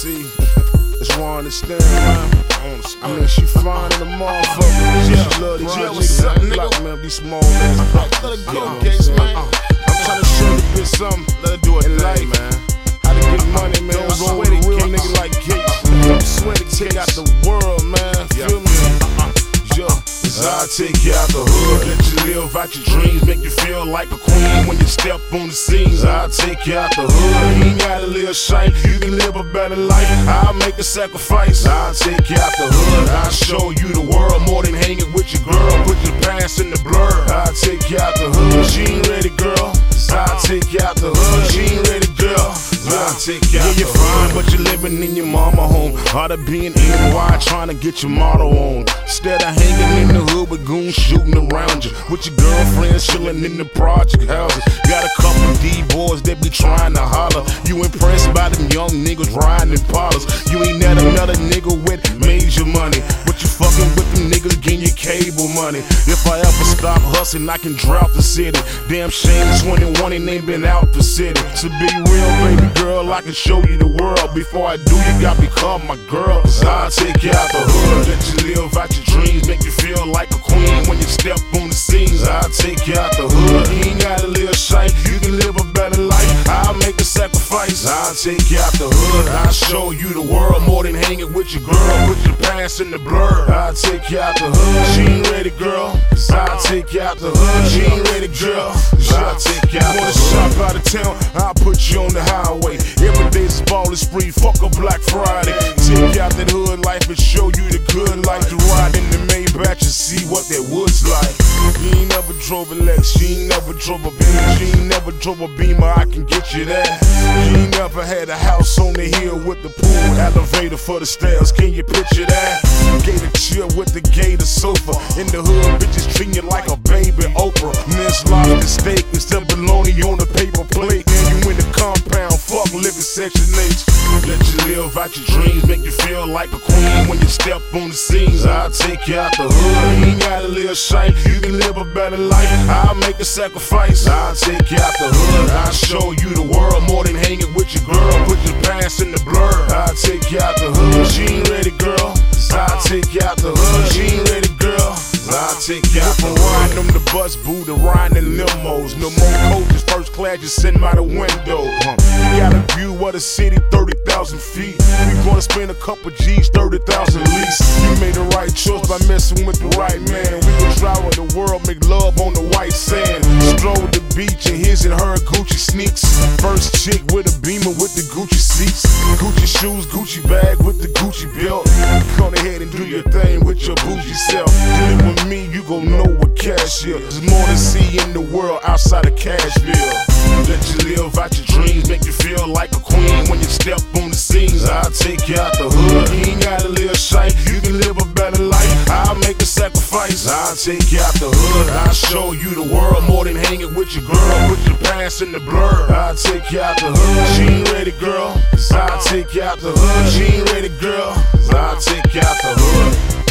See, it's wrong understand, man. I mean, she fine in the motherfucker. She love these niggas black man, these small ass bucks. Let her go, Gates, man. I'm trying to show the bitch something. Let her do it in life, man. How to get money, man. Don't Roll sweat with it, a real Gates. nigga like Gates. Don't sweat it, take out the world, man. Feel me? I take you out the hood, let you live out your dreams, make you feel like a queen when you step on the scenes. I'll take you out the hood, you ain't gotta live shite, you can live a better life. I'll make a sacrifice. I'll take you out the hood, I'll show you the world more than hanging with your girl. Put your past in the blur. I'll take you out the hood, she ain't ready, girl. I'll take you out the hood, she ain't ready, girl. I'll take you out the hood. You're fine, but you're living in your mama home. Harder being NY, trying to get your motto on. Instead of hanging in the hood with goons shooting around you, with your girlfriends chilling in the project houses. Got a couple D-boys that be trying to holler. You impressed by them young niggas riding in parlors. You ain't met another nigga with major money, but you fucking with them niggas getting your cable money. If I ever stop hustling, I can drought the city. Damn shame 21 and ain't been out the city. To be real, baby girl, I can show you the world. Before I do, you got to become my girl. Cause I'll take you out the hood, let you live out your dreams, make you feel like a queen when you step on the scenes. I'll take you out the hood, you ain't gotta live shite, you can live a better life. I'll make a sacrifice. I'll take you out the hood, I'll show you the world more than hanging with your girl. Put your past in the blur. I'll take you out the hood, she ain't ready, girl. I'll take you out the hood, she ain't ready, girl. I'll take you out the hood. Shop out of town, I'll put you on the highway. Every day's a ballin' spree, fuck a Black Friday. Take you out that hood life and show you the good life. To ride in the Maybach and see what that wood's like. You ain't never drove a Lex, she ain't never drove a Bentley, she ain't never drove a Beamer, I can get you that. You ain't never had a house on the hill with the pool, elevator for the stairs, can you picture that? Gator chill with the gator sofa. In the hood, bitches treating you like a baby Oprah. Miss lobster steak instead of bologna on the paper plate. And you in the compound, fuck living section H. Let you live out your dreams, make you feel like a queen when you step on the scenes. I'll take you out the hood, you ain't gotta live shite, you can live a better life. I'll make a sacrifice. I'll take you out the hood, I'll show you the world more than hanging with your girl. Put your past in the blur. I'll take you out the hood, she ain't ready, girl. I'll take you out the hood, she ain't ready, girl. I'll take you out from riding on the bus boot to riding in limos. No more coaches, first class, just sitting by the window. You got a view of the city, 30,000 feet. We gonna spend a couple G's, 30,000 least. You made the right choice by messing with the right man. We gon' travel the world, make love on the white sand. Stroll the beach in his and her Gucci sneaks. First chick with a Beamer with the Gucci seats. Gucci shoes, Gucci bag with the Gucci belt. Come ahead and do your thing with your bougie self. Live with me, you gon' know what cash is. There's more to see in the world outside of Cashville. Let you live out your dreams, make you feel like a queen when you step on the scenes. I'll take you out the hood, you ain't gotta live shite, you can live a better life. I'll make a sacrifice. I'll take you out the hood, I'll show you the world more than hanging with your girl. Put your past in the blur. I'll take you out the hood, she ain't ready, girl. I'll take you out the hood, she ain't ready, girl. I'll take you out the hood.